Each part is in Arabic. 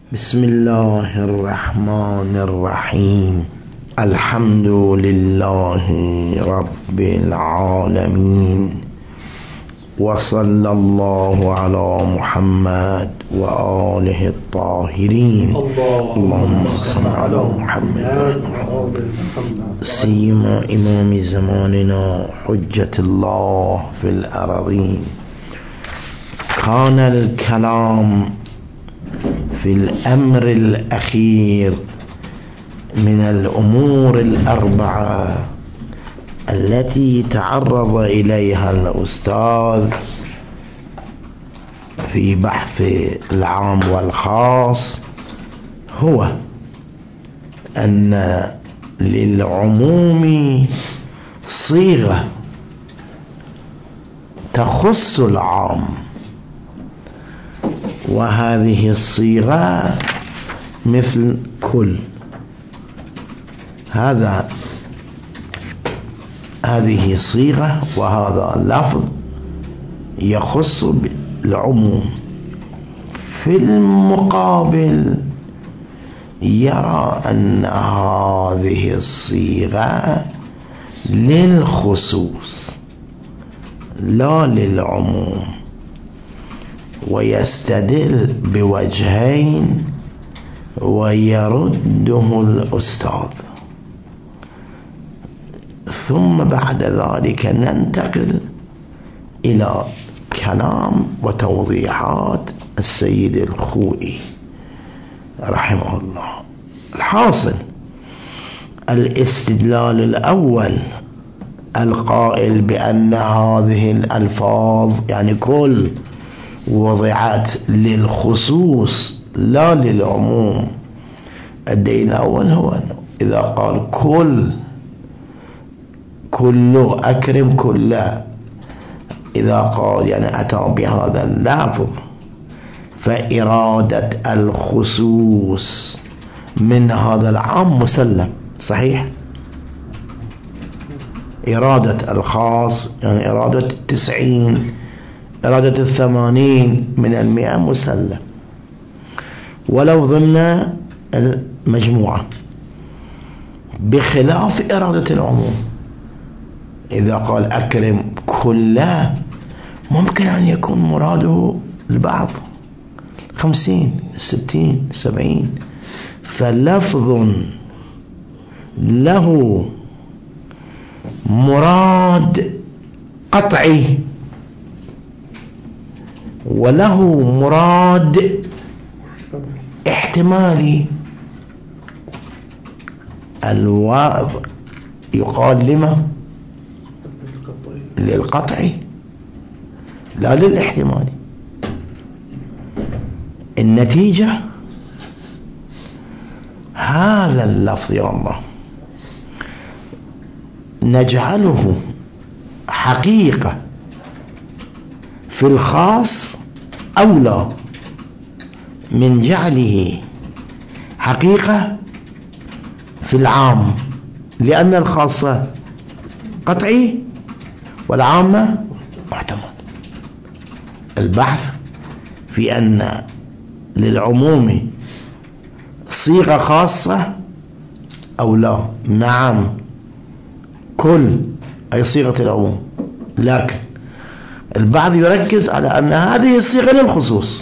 بسم الله الرحمن الرحيم. الحمد لله رب العالمين، وصلى الله على محمد وآله الطاهرين. اللهم صل على محمد سيما إمام زماننا حجة الله في الأرضين. كان الكلام في الأمر الأخير من الأمور الأربعة التي تعرض إليها الأستاذ في بحث العام والخاص، هو أن للعموم صيغة تخص العام، وهذه الصيغة مثل كل. هذه صيغة وهذا لفظ يخص العموم. في المقابل يرى أن هذه الصيغة للخصوص لا للعموم، ويستدل بوجهين ويرده الأستاذ، ثم بعد ذلك ننتقل إلى كلام وتوضيحات السيد الخوئي رحمه الله. الحاصل الاستدلال الأول القائل بأن هذه الألفاظ يعني كل وضعت للخصوص لا للعموم. الدليل الأول هو إذا قال كل أكرم كل، إذا قال يعني أتى بهذا اللفظ فإرادة الخصوص من هذا العام مسلم صحيح. إرادة الخاص يعني إرادة 90 إرادة 80 من 100 مسلم، ولو ضمن المجموعة، بخلاف إرادة العموم. إذا قال أكرم كله ممكن أن يكون مراده البعض 50 60 70، فلفظ له مراد قطعي وله مراد احتمالي. الواو يقال لما؟ للقطعي لا للاحتمالي. النتيجة هذا اللفظ يا الله نجعله حقيقة في الخاص أولى من جعله حقيقة في العام، لأن الخاصة قطعي والعامة محتمل. البحث في أن للعموم صيغة خاصة أو لا. نعم كل أي صيغة العموم، لكن البعض يركز على أن هذه الصيغة للخصوص.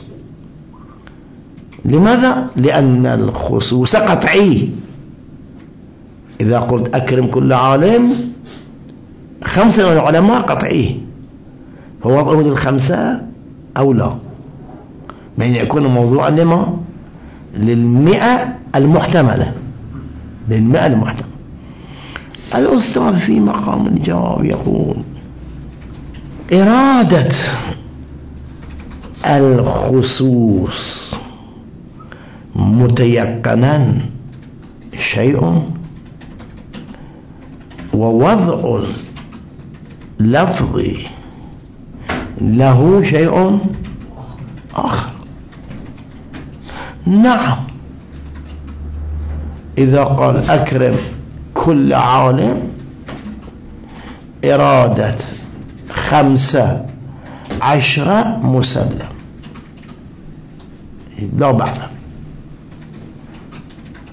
لماذا؟ لأن الخصوص قطعي. إذا قلت أكرم كل عالم 5 من العلماء قطعي، فوضعه لل5 أو لا، بين يكون موضوعا لما؟ لل100 المحتملة، لل100 المحتملة. الأستاذ في مقام الجواب يقول إرادة الخصوص متيقنا شيء، ووضع اللفظ له شيء آخر. نعم إذا قال أكرم كل عالم إرادة 15 مسلم لا بحث.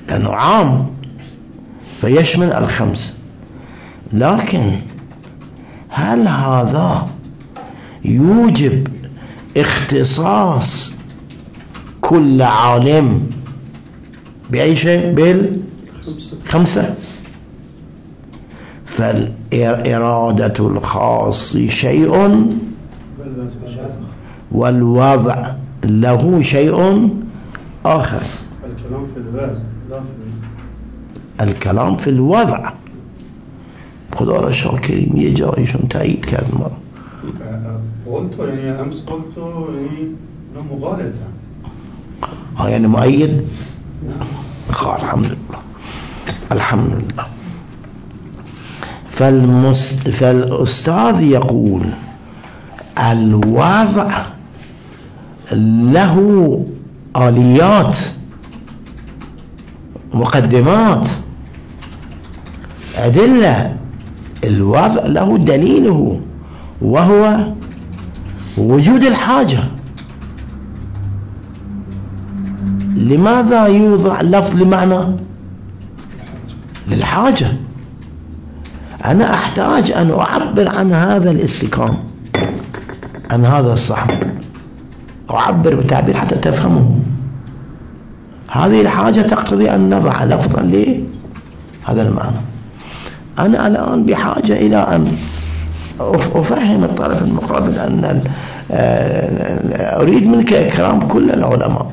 لأنه عام فيشمل الخمس. لكن هل هذا يوجب اختصاص كل عالم بأي شيء؟ بالخمسة. فالإرادة الخاص شيء والوضع له شيء آخر. الكلام في الوضع. خدا شاكرين یه جایشون تایید کرد ما قلتو يعني امس قلتو يعني مغالطا يعني مؤيد. الحمد لله الحمد لله. فالأستاذ يقول الوضع له آليات مقدمات أدلة. الوضع له دليله وهو وجود الحاجة. لماذا يوضع لفظ لمعنى للحاجة؟ أنا أحتاج أن أعبر عن هذا الاستقام، عن هذا الصحن، أعبر بتعبير حتى تفهمه. هذه الحاجة تقتضي أن نضع لفظا لهذا المعنى. أنا الآن بحاجة إلى أن أفهم الطرف المقابل أن أريد منك إكرام كل العلماء.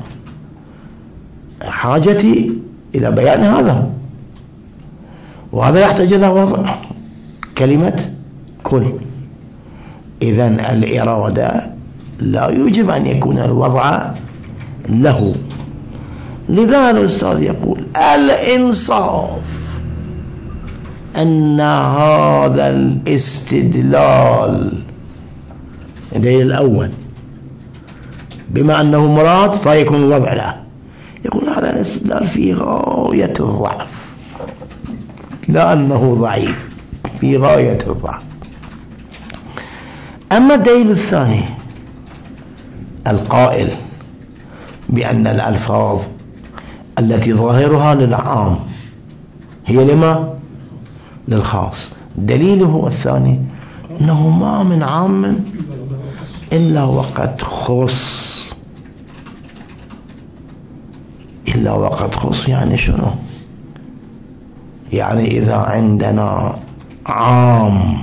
حاجتي إلى بيان هذا، وهذا يحتاج إلى وضع كلمة كل. إذن الإرادة لا يوجب أن يكون الوضع له. لذا الأستاذ يقول الإنصاف أن هذا الاستدلال الدليل الأول بما أنه مراد فيكون الوضع له. يقول هذا الاستدلال في غاية الضعف، لا أنه ضعيف، في غاية الضعف. أما الدليل الثاني القائل بأن الألفاظ التي ظاهرها للعام هي لما؟ للخاص. دليله الثاني أنه ما من عام إلا وقد خص. إلا وقد خص يعني شنو؟ يعني إذا عندنا عام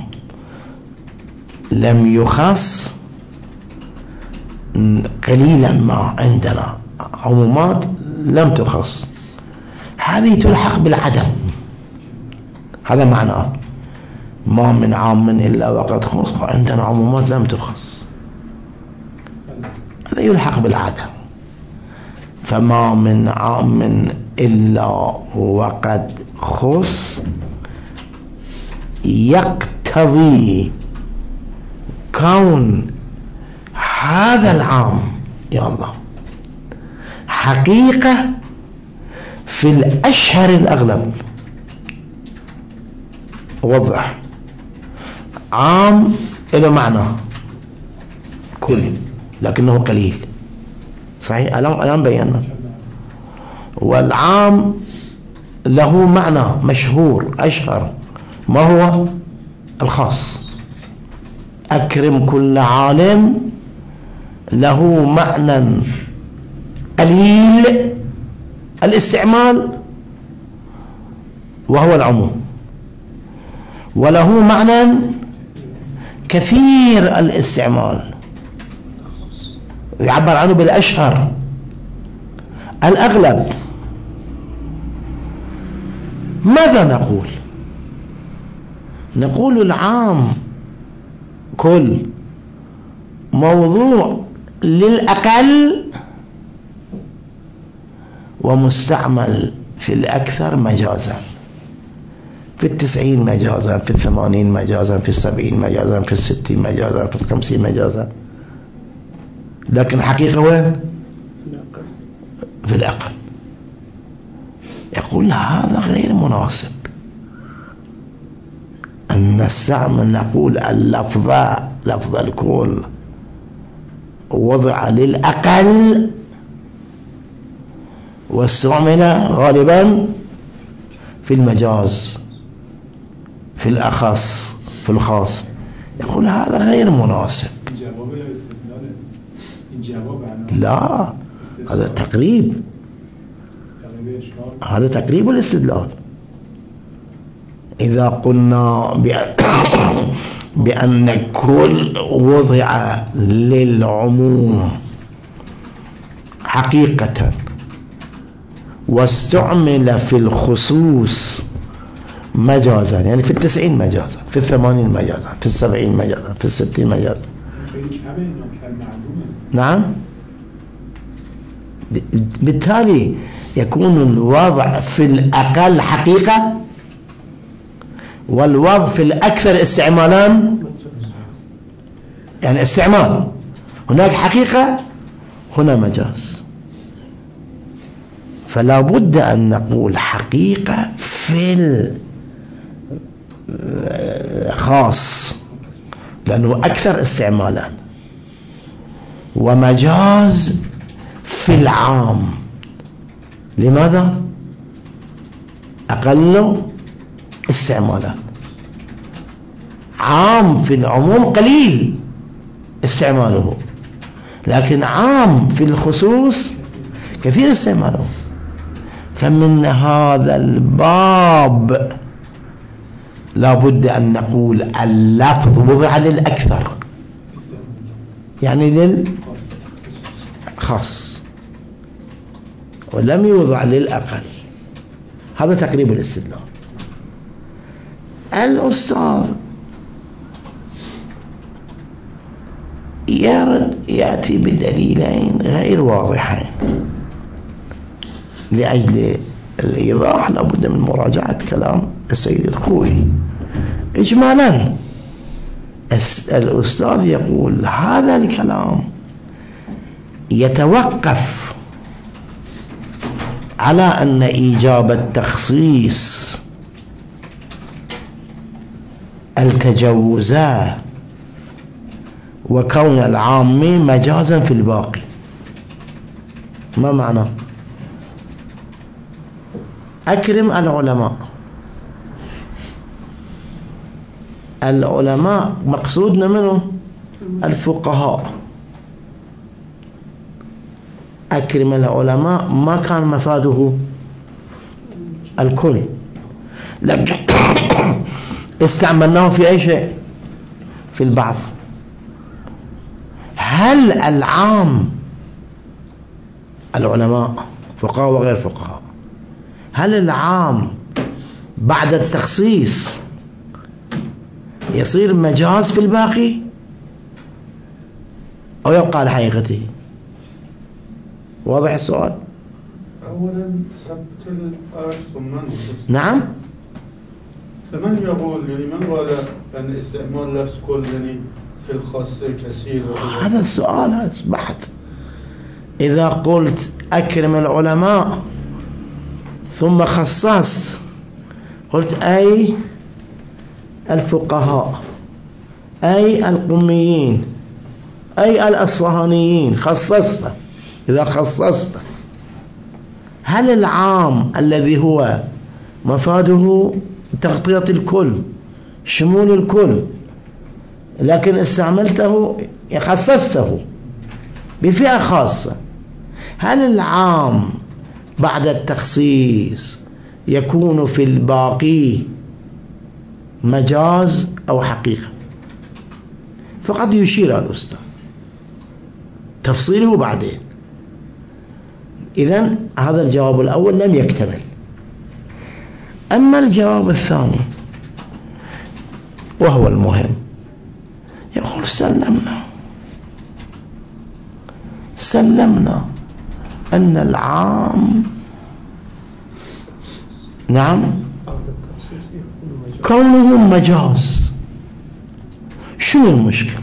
لم يخص قليلا ما عندنا عمومات لم تخص، هذه تلحق بالعدم. هذا معناه ما من عام إلا وقد خص، عندنا عمومات لم تخص، هذا يلحق بالعدم. فما من عام إلا وقد خص يقتضي كون هذا العام يا الله حقيقة في الأشهر الأغلب. وضح عام له معنى كل لكنه قليل، صحيح؟ الآن بينا. والعام له معنى مشهور أشهر، ما هو؟ الخاص. أكرم كل عالم له معنى قليل الاستعمال وهو العموم، وله معنى كثير الاستعمال يعبر عنه بالأشهر الأغلب. ماذا نقول؟ نقول العام كل موضوع للأقل ومستعمل في الأكثر مجازا، في 90 مجازا، في 80 مجازا، في 70 مجازا، في 60 مجازا، في 50 مجازا، لكن الحقيقة وين؟ في الأقل. يقول هذا غير مناسب أن نستعمل نقول اللفظ لفظ الكل وضع للأقل واستعمل غالبا في المجاز، في الأخص، في الخاص. يقول هذا غير مناسب. لا، هذا تقريب، هذا تقريب الاستدلال. إذا قلنا بأن كل وضع للعموم حقيقة واستعمل في الخصوص مجازا، يعني في 90 مجازا، في 80 مجازا، في 70 مجازا، في 60 مجازا. نعم، بالتالي يكون الوضع في الأقل حقيقة والوضع في الأكثر استعمالان، يعني استعمال، هناك حقيقة هنا مجاز. فلا بد أن نقول حقيقة في الخاص لأنه أكثر استعمالا، ومجاز في العام. لماذا؟ أقل استعمالا. عام في العموم قليل استعماله، لكن عام في الخصوص كثير استعماله. فمن هذا الباب لا بد أن نقول اللفظ وضع للأكثر، يعني للخاص، ولم يوضع للأقل. هذا تقريب الاستدلال. الأستاذ يأتي بدليلين غير واضحين. لأجل الإيضاح لابد من مراجعة كلام السيد الخوئي. إجمالا الأستاذ يقول هذا الكلام يتوقف على أن إيجاب التخصيص التجوزا وكون العام مجازا في الباقي. ما معنى؟ أكرم العلماء. العلماء مقصودنا منه الفقهاء. أكرم العلماء ما كان مفاده الكل، لكن استعملناه في أي شيء، في البعض. هل العام العلماء فقهاء وغير فقهاء، هل العام بعد التخصيص يصير مجاز في الباقي أو يبقى على حقيقته؟ واضح السؤال؟ أولا ثبت الأرض ثم نعم. فمن يقول يعني من قال أن استعمال لفظ كل يعني في الخاص كثير؟ هذا السؤال، هذا بحث. إذا قلت أكرم العلماء ثم خصصت، قلت أي الفقهاء، أي القميين، أي الأصفهانيين، خصصت. إذا خصصت، هل العام الذي هو مفاده تغطية الكل، شمول الكل، لكن استعملته خصصته بفئة خاصة، هل العام بعد التخصيص يكون في الباقي مجاز أو حقيقة؟ فقد يشير الأستاذ، تفصيله بعدين. إذن هذا الجواب الأول لم يكتمل. أما الجواب الثاني وهو المهم، يقول سلمنا أن العام نعم كونه مجاز. شنو المشكل؟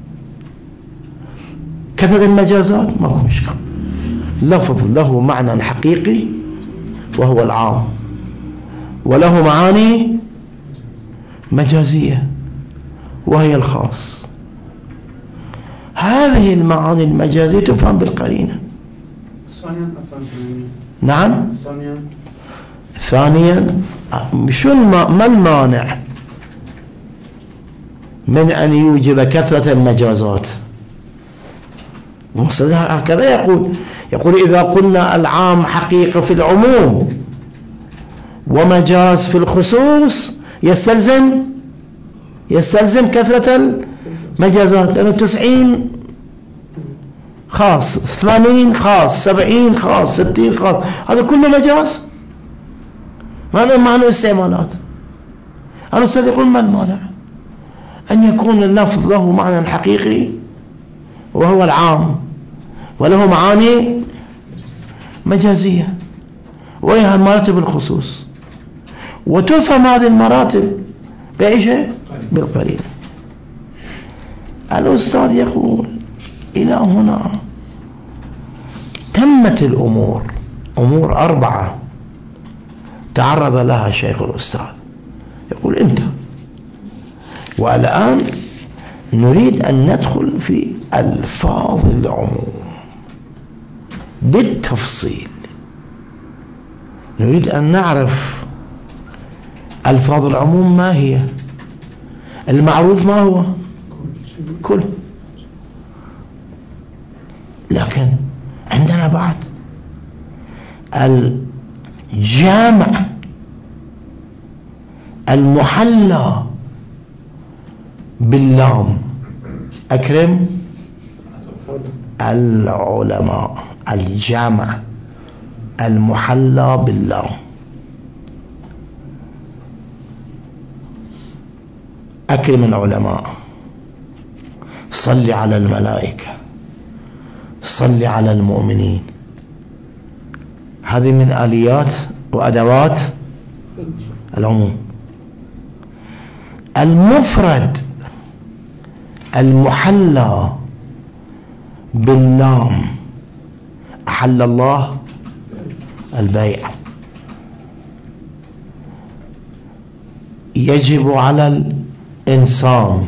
كثر المجازات ما هو مشكل. لفظ له معنى حقيقي وهو العام، وله معاني مجازية وهي الخاص. هذه المعاني المجازية تفهم بالقرينة. ثانيا نعم. ثانيا ما المانع من أن يوجب كثرة المجازات؟ هكذا يقول إذا قلنا العام حقيقة في العموم ومجاز في الخصوص يستلزم كثرة المجازات، لأنه 90 خاص، 80 خاص، 70 خاص، 60 خاص، هذا كله مجاز، ما له استعمالات. الأستاذ يقول ما المانع أن يكون اللفظ له معنى حقيقي وهو العام، وله معاني مجازية، وهي مراتب الخصوص، وتفهم هذه المراتب بأي شيء؟ بالقرينة. الأستاذ يقول إلى هنا تمت الأمور، أمور 4 تعرض لها الشيخ الأستاذ، يقول انت، والآن نريد أن ندخل في ألفاظ العموم بالتفصيل. نريد أن نعرف ألفاظ العموم ما هي، المعروف ما هو، كل، لكن عندنا بعد الجامع المحلى باللام، أكرم العلماء، الجامع المحلى باللام، أكرم العلماء، صل على الملائكة، صل على المؤمنين. هذه من آليات وأدوات العموم. المفرد المحلى باللام، أحل الله البيع، يجب على الإنسان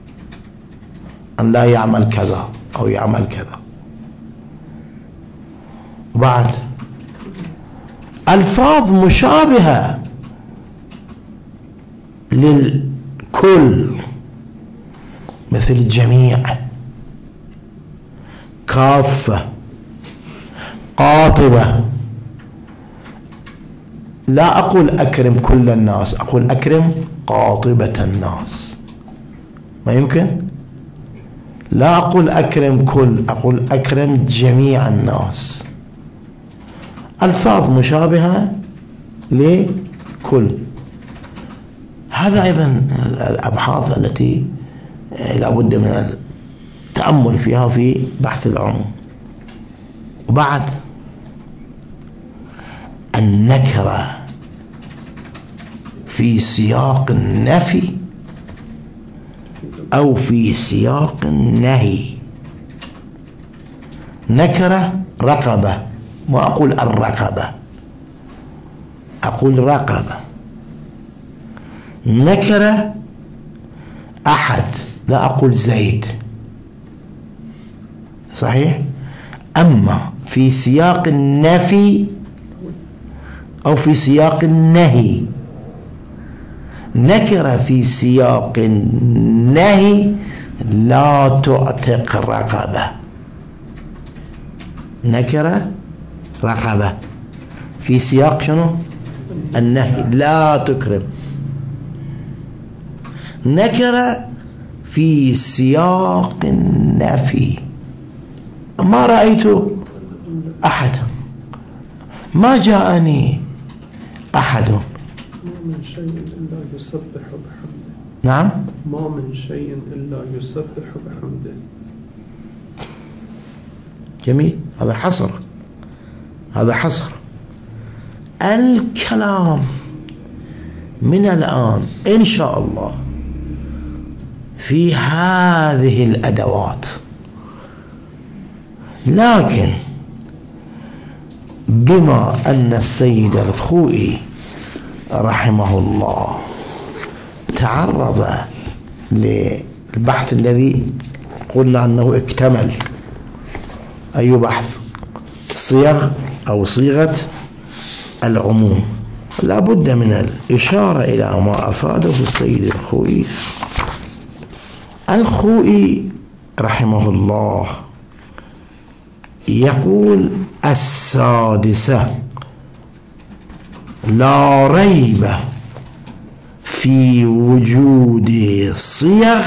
أن لا يعمل كذا أو يعمل كذا. بعد ألفاظ مشابهة للكل مثل الجميع، كافة، قاطبة. لا أقول أكرم كل الناس، أقول أكرم قاطبة الناس، ما يمكن. لا أقول أكرم كل، أقول أكرم جميع الناس. ألفاظ مشابهة لكل. هذا أيضا الأبحاث التي لابد من التأمل فيها في بحث العموم. وبعد النكرة في سياق النفي أو في سياق النهي. نكرة رقبة، ما أقول الرقبة، أقول رقبة. نكرة أحد، لا أقول زيد، صحيح. أما في سياق النفي أو في سياق النهي، نكرة في سياق النهي لا تعتق رقبة. نكرة رقبة في سياق شنو؟ النهي، لا تكرم. نكرة في سياق النفي، ما رأيت أحد، ما جاءني أحد. ما من شيء إلا يسبح بحمده. نعم، ما من شيء إلا يسبح بحمده. جميل، هذا حصر، هذا حصر. الكلام من الآن إن شاء الله في هذه الأدوات، لكن بما أن السيد الخوئي رحمه الله تعرض للبحث الذي قلنا أنه اكتمل. أي بحث؟ صيغ أو صيغة العموم. لا بد من الإشارة إلى ما أفاده السيد الخوئي. الخوئي رحمه الله يقول: السادسة: لا ريب في وجود صيغ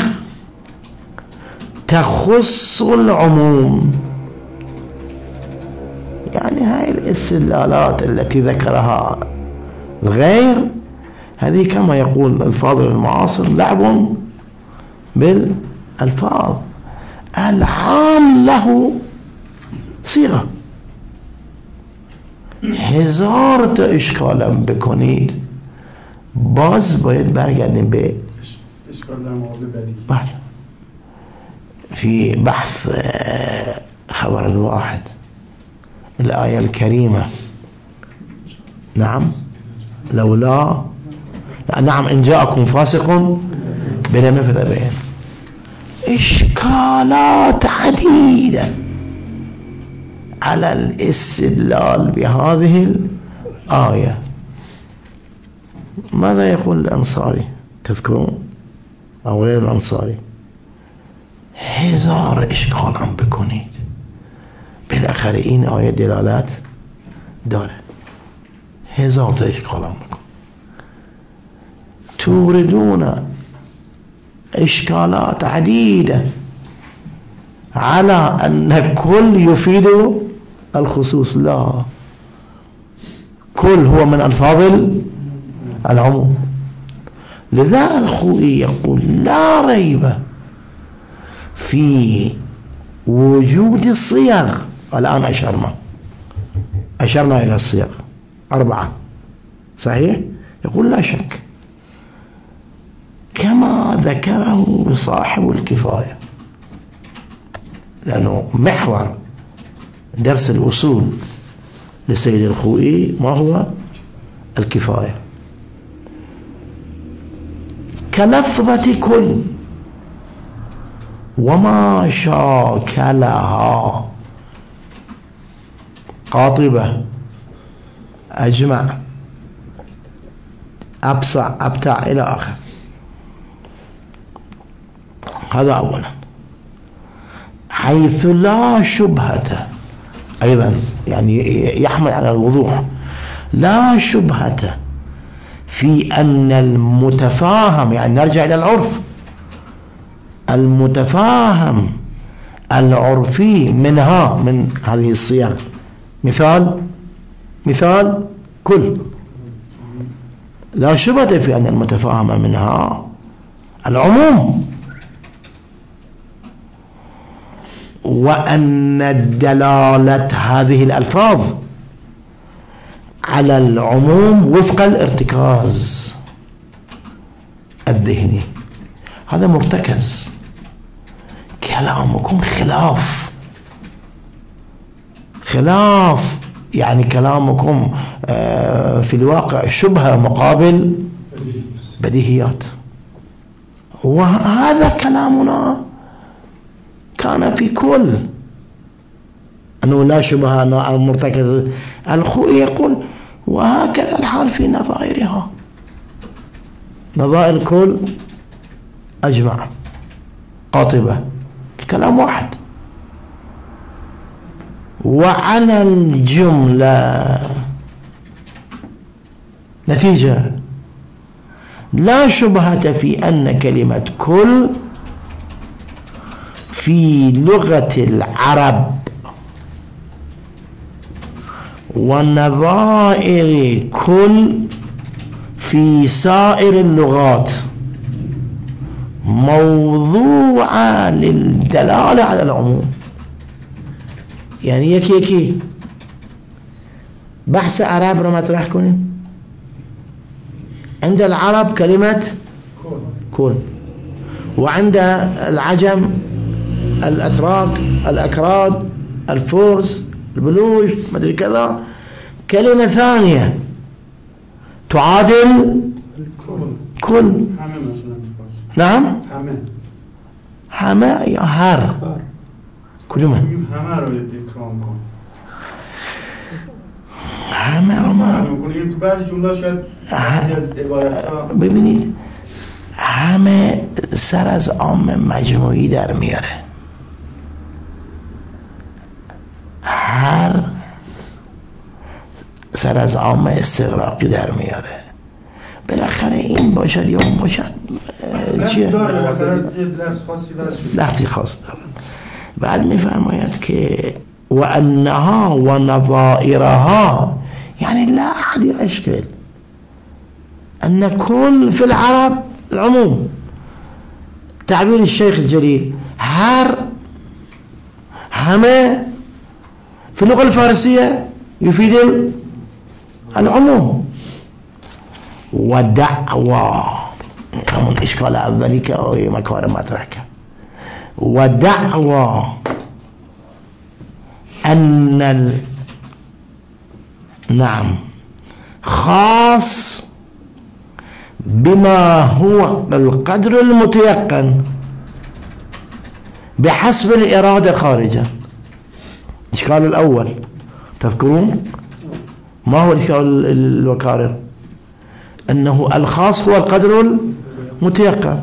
تخص العموم. يعني هاي الاستدلالات التي ذكرها الغير، هذه كما يقول الفاضل المعاصر لعب بالألفاظ. العام له صيغة. هزار تا اشکالم بکنید باز باید برگردیم به بله في بحث خبر الواحد الآية الكريمة. نعم لولا نعم إن جاءكم فاسق بنبأ فتبين. إشكالات عديدة على الاستدلال بهذه الآية. ماذا يقول الأنصاري تذكرون أو غير الأنصاري؟ هزار إشكال عم بكونيد. بالآخر این آیه دلالت داره. هزار تا إشكال عم بكون. توردون إشكالات عديدة على أن كل يفيد الخصوص. لا، كل هو من ألفاظ العموم. لذا الخوئي يقول: لا ريب في وجود الصيغ. الآن أشرنا إلى الصيغ 4 صحيح؟ يقول: لا شك كما ذكره صاحب الكفاية، لأنه محور درس الأصول للسيد الخوئي ما هو الكفاية. كلفظة كل وما شاكلها قاطبة أجمع أبصع أبتع إلى آخر. هذا أولا. حيث لا شبهة أيضا، يعني يحمل على الوضوح. لا شبهة في أن المتفاهم، يعني نرجع إلى العرف، المتفاهم العرفي منها من هذه الصيغ. مثال كل. لا شبهة في أن المتفاهم منها العموم، وأن الدلالة هذه الألفاظ على العموم وفق الارتكاز الذهني. هذا مرتكز. كلامكم خلاف، يعني كلامكم في الواقع شبهة مقابل بديهيات. وهذا كلامنا كان في كل أنه لا شبهة مرتكز. الخوئي يقول: وهكذا الحال في نظائرها. نظائر كل أجمع قاطبة، الكلام واحد. وعلى الجملة نتيجة لا شبهة في أن كلمة كل في لغة العرب ونظائر كل في سائر اللغات موضوعة للدلالة على العموم. يعني يكي بحث عرب رو مطرح کنیم. عند العرب كلمة كل، وعند العجم الأتراك الأكراد الفرس البلوش مدري كذا كلمة ثانية تعادل كل. نعم حما يا هر كلمة همه عموم. ببینید همه سر از عام مجموعی در میاره، هر سر از عام استغراقی در میاره. بالاخره این باشد یا اون باشد چیه؟ لفظی خاص داره. بعد میفرماید که و انها و نظائرها، یعنی لا احد يشكل ان كل في العرب العموم. تعبير الشيخ الجليل همه في اللغة الفارسية يفيد العموم. ودعوى همون اشكال اولی که مکارم مطرح کرد، ودعوى ان نعم خاص بما هو القدر المتيقن بحسب الإرادة خارجا. الإشكال الأول تذكرون ما هو الإشكال الوكارر؟ أنه الخاص هو القدر المتيقن،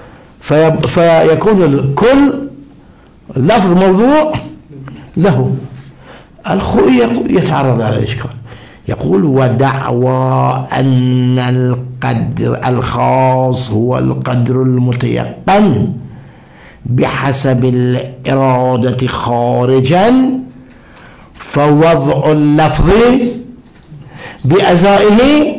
فيكون كل لفظ موضوع له. الخوئي يتعرض على الإشكال، يقول ودعوى أن القدر الخاص هو القدر المتيقن بحسب الإرادة خارجا، فوضع اللفظ بأزائه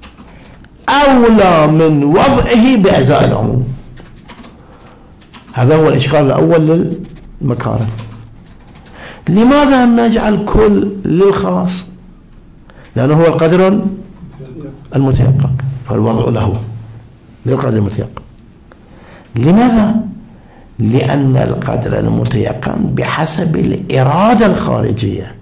أولى من وضعه بأزاء العموم. هذا هو الإشكال الأول للمكارم. لماذا نجعل كل للخاص؟ لأنه هو القدر المتيقن، فالوضع له للقدر المتيقن. لماذا؟ لأن القدر المتيقن بحسب الإرادة الخارجية.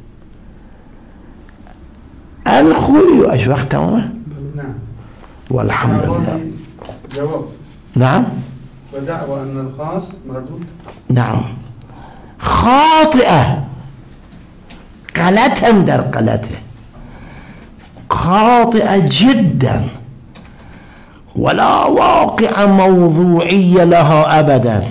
الخوي أشبه تماما. نعم. والحمد لله. جواب. نعم. ودعوى أن الخاص مردود. نعم. خاطئة غلطا در غلطه، خاطئة جدا، ولا واقع موضوعي لها أبدا.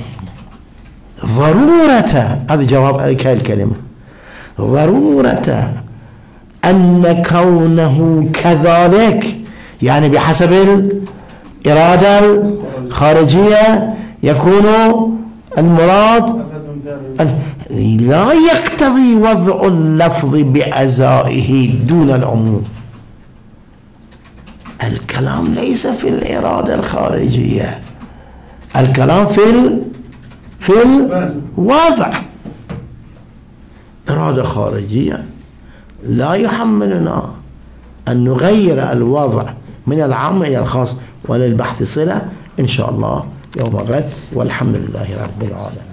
ضرورة، هذا جواب عليك الكلمة، ضرورة أن كونه كذلك، يعني بحسب الإرادة الخارجية يكون المراد لا يقتضي وضع اللفظ بأزائه دون العموم. الكلام ليس في الإرادة الخارجية، الكلام في الوضع. إرادة خارجية لا يحملنا أن نغير الوضع من العام إلى الخاص، وللبحث صلة إن شاء الله يوم غد، والحمد لله رب العالمين.